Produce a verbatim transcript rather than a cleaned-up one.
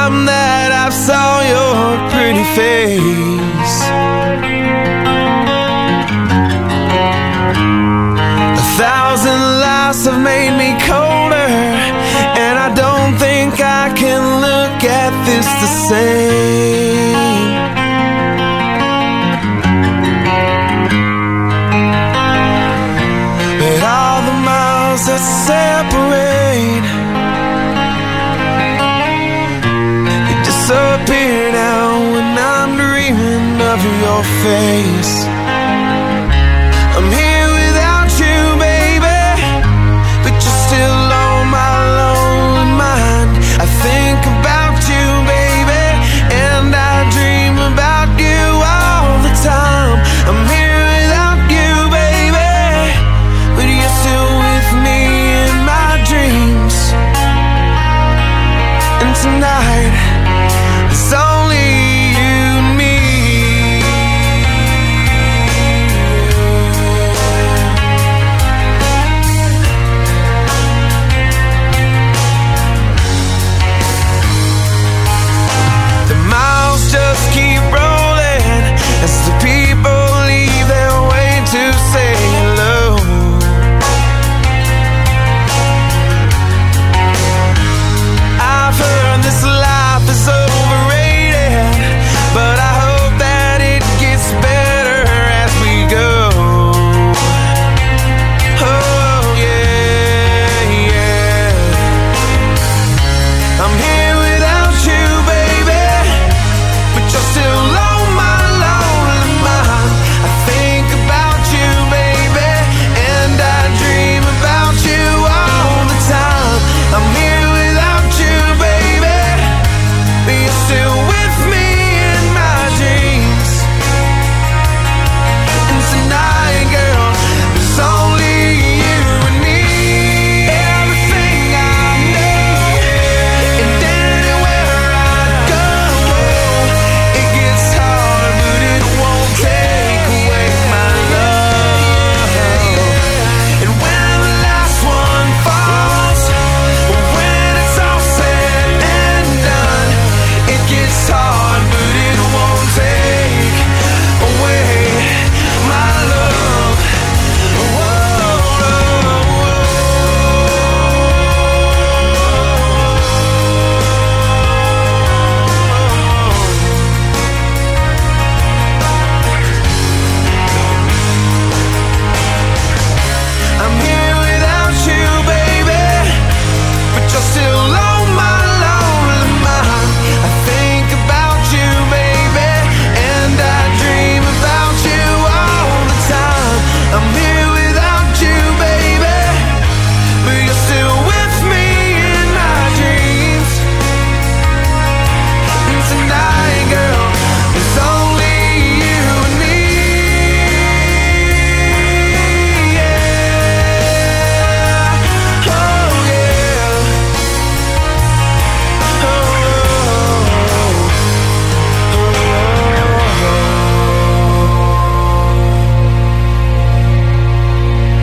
time that I saw your pretty face. A thousand lies have made me colder, and I don't think I can look at this the same. But all the miles that separate disappear now when I'm dreaming of your face. I'm here